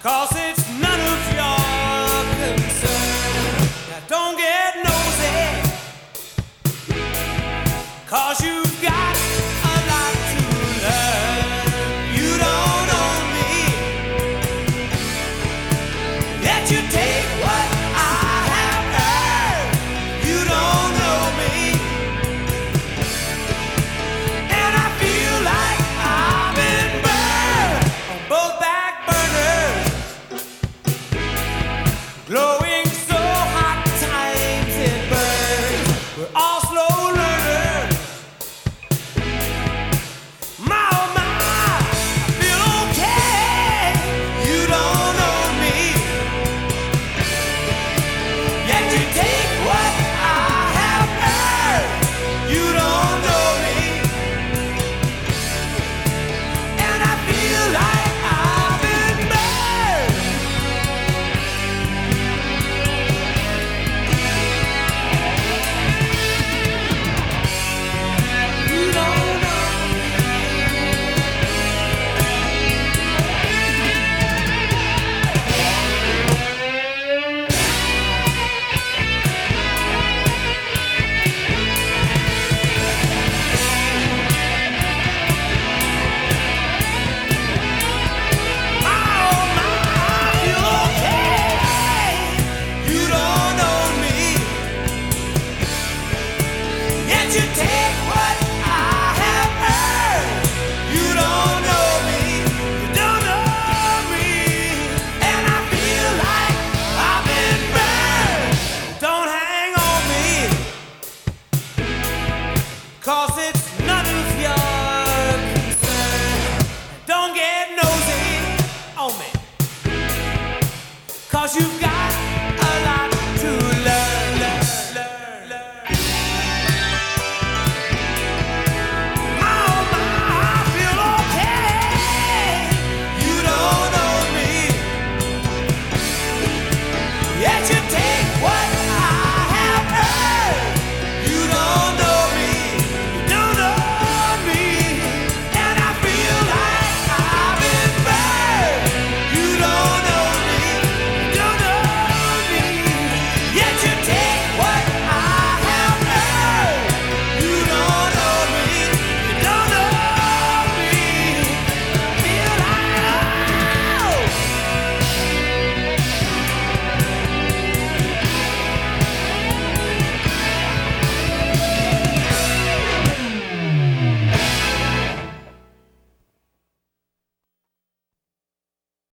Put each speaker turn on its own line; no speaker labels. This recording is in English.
'cause it's none of your concern. Now don't get nosy, 'cause you've got a lot to learn. You don't own me, yet you take what I have earned. You don't know me, and I feel like I've been burned on both back burners, glowing so hot times it burns. We're all slow learners. My oh my, I feel okay. You don't know me, yet you take what I have earned. You don't know me, and I feel like I've been burned. You don't know me. Oh my, I feel okay. You don't know me, yet you take what I have earned. You don't know me, you don't know me, and I feel like I've been burned. Don't hang on me, 'cause it's none of your concern. Don't get nosy on me, 'cause you've got